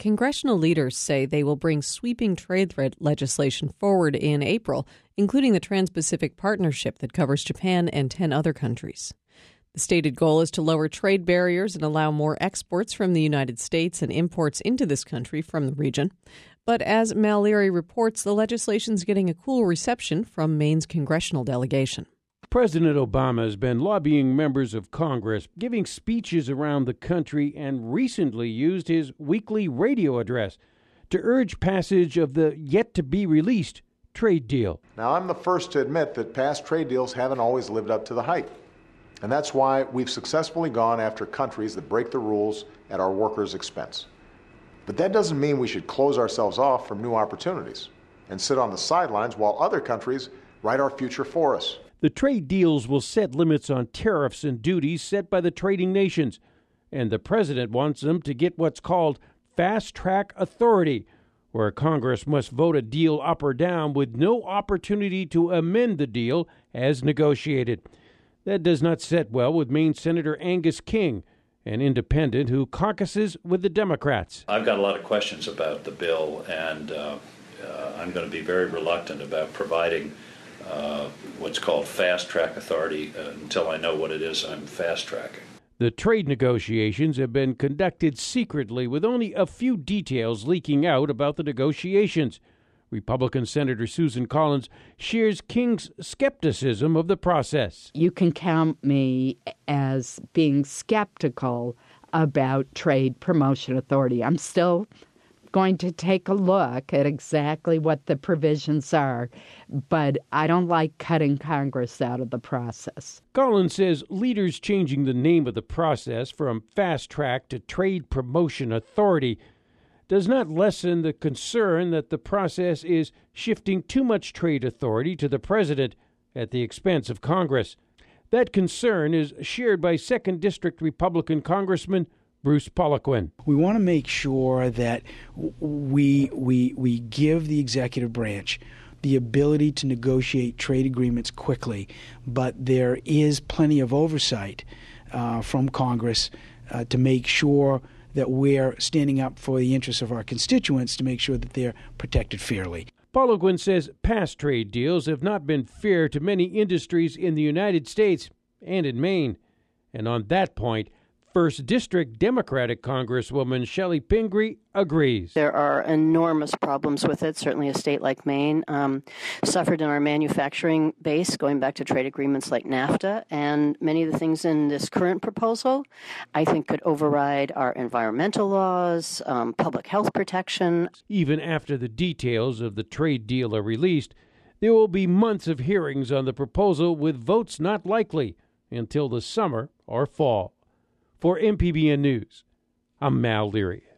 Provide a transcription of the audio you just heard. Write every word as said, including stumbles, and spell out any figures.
Congressional leaders say they will bring sweeping trade legislation forward in April, including the Trans-Pacific Partnership that covers Japan and ten other countries. The stated goal is to lower trade barriers and allow more exports from the United States and imports into this country from the region. But as Mal Leary reports, the legislation is getting a cool reception from Maine's congressional delegation. President Obama has been lobbying members of Congress, giving speeches around the country, and recently used his weekly radio address to urge passage of the yet-to-be-released trade deal. Now, I'm the first to admit that past trade deals haven't always lived up to the hype. And that's why we've successfully gone after countries that break the rules at our workers' expense. But that doesn't mean we should close ourselves off from new opportunities and sit on the sidelines while other countries write our future for us. The trade deals will set limits on tariffs and duties set by the trading nations, and the president wants them to get what's called fast-track authority, where Congress must vote a deal up or down with no opportunity to amend the deal as negotiated. That does not set well with Maine Senator Angus King, an independent who caucuses with the Democrats. I've got a lot of questions about the bill, and uh, uh, I'm going to be very reluctant about providing Uh, what's called fast-track authority uh, until I know what it is I'm fast-tracking. The trade negotiations have been conducted secretly, with only a few details leaking out about the negotiations. Republican Senator Susan Collins shares King's skepticism of the process. You can count me as being skeptical about trade promotion authority. I'm still going to take a look at exactly what the provisions are, but I don't like cutting Congress out of the process. Collins says leaders changing the name of the process from fast track to trade promotion authority does not lessen the concern that the process is shifting too much trade authority to the president at the expense of Congress. That concern is shared by second District Republican Congressman Bruce Poliquin. We want to make sure that we we we give the executive branch the ability to negotiate trade agreements quickly, but there is plenty of oversight uh, from Congress uh, to make sure that we're standing up for the interests of our constituents, to make sure that they're protected fairly. Poliquin says past trade deals have not been fair to many industries in the United States and in Maine. And on that point, First District Democratic Congresswoman Shelley Pingree agrees. There are enormous problems with it. Certainly a state like Maine um, suffered in our manufacturing base, going back to trade agreements like NAFTA, and many of the things in this current proposal, I think, could override our environmental laws, um, public health protection. Even after the details of the trade deal are released, there will be months of hearings on the proposal, with votes not likely until the summer or fall. For M P B N News, I'm Mal Leary.